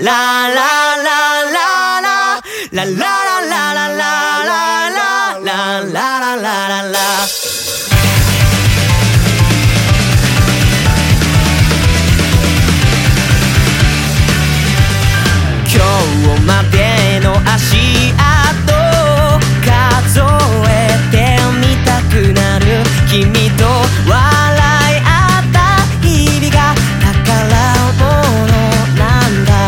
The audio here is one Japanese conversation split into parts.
ラララララララララララララララララ今日までの足跡数えてみたくなる君と笑い合った日々が宝物なんだ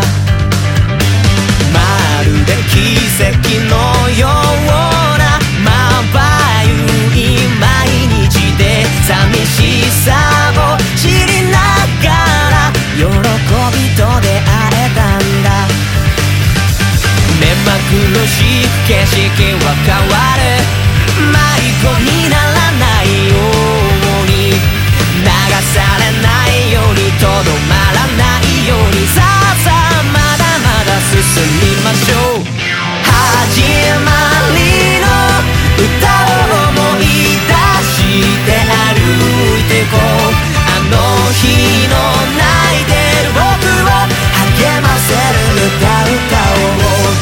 まるで奇跡のようなまばゆい毎日で寂しさを知りながら喜びと出会えたんだ目まぐるしい景色は変わる迷子にならないように流されないようにとどまらないようにさあさあまだまだ進みましょう始まりの歌を思い出して歩いてこうあの日の泣いてる僕を励ませる歌おう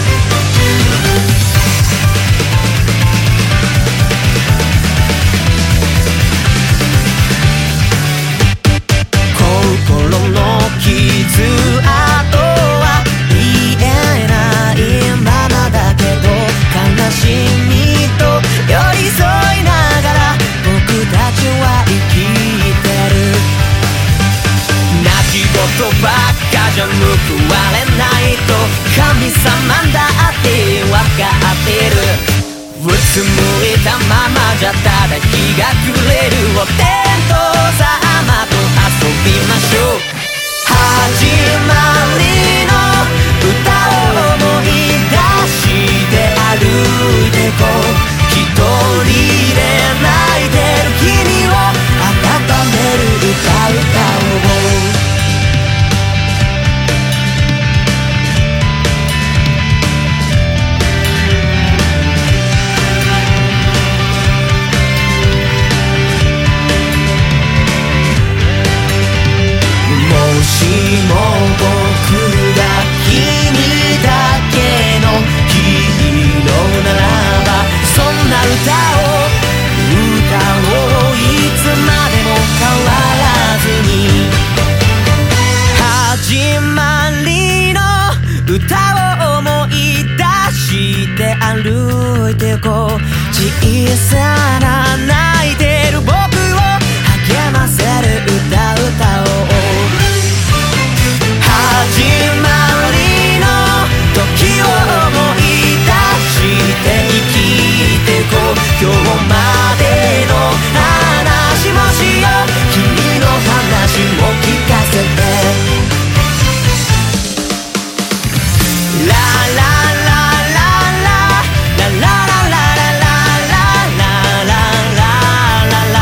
心の傷跡は言えないままだけど悲しみと寄り添いながら僕たちは生きてる泣き言ばっかじゃ報われないと神様だってわかってるうつむいたままじゃただ日が暮れるお天道様と遊びましょう始まりの歌を思い出して歩いてこう一人で泣いてる君を温める歌おうもしも僕が君だけのヒーローならばそんな歌を歌おういつまでも変わらずに始まりの歌を思い出して歩いてこう小さな泣いてる僕を励ませる歌おう始まりの時を思い出して生きてこう今日までの話もしよう君の話も聞かせてラララララララララララララ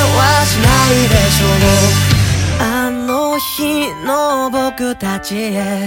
僕たちへ